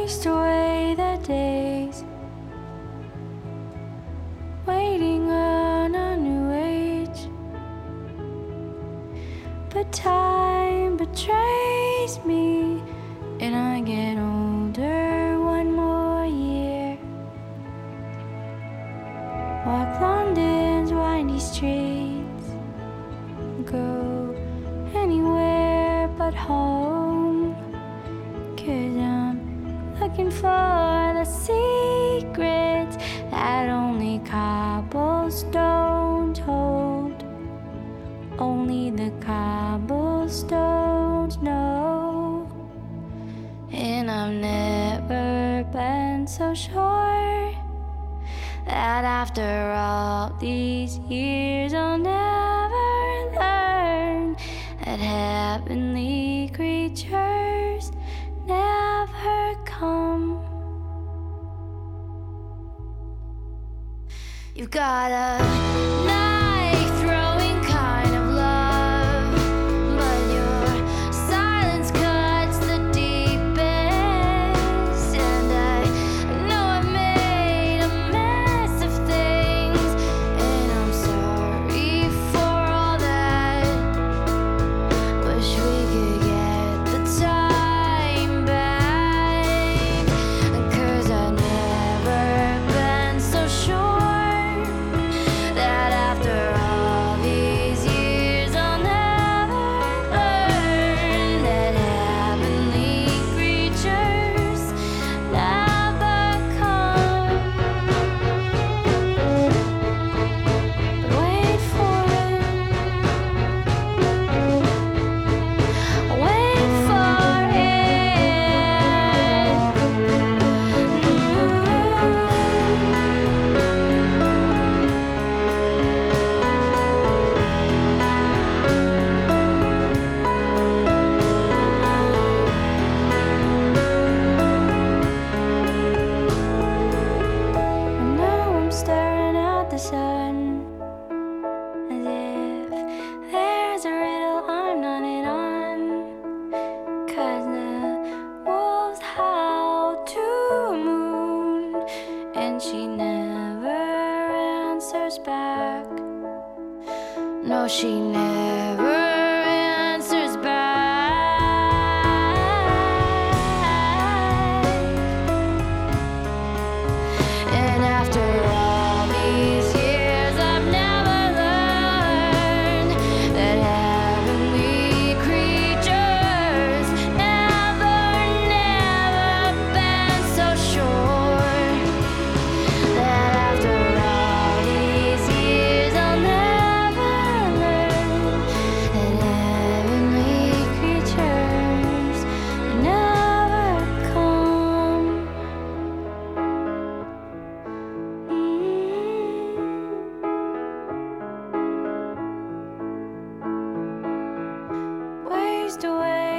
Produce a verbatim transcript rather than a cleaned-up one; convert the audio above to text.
waste away the days waiting on a new age. But time betrays me, and I get older one more year. Walk London's windy streets, go anywhere but home, 'cause I'm looking for the secrets that only cobblestones hold. Only the cobblestones know. And I've never been so sure that after all these years I'll never learn that heavenly creatures never come. You've got a knife throwing kind of love, but your silence cuts the deepest. And I know I've made a mess of things, and I'm sorry for all that. Wish we could get the time back, 'cause I've never been so sure that after all these years I'll never learn that heavenly creatures never come. But wait for it, wait for And now I'm staring at the sun, as if there's a riddle I'm not in on. 'Cause the wolves howl to the moon, and she never answers back. No, she never answers back. And after all these years I've never learned that heavenly creatures never, never been so sure that after all these years I'll never learn that heavenly creatures never come. Mm. Waste away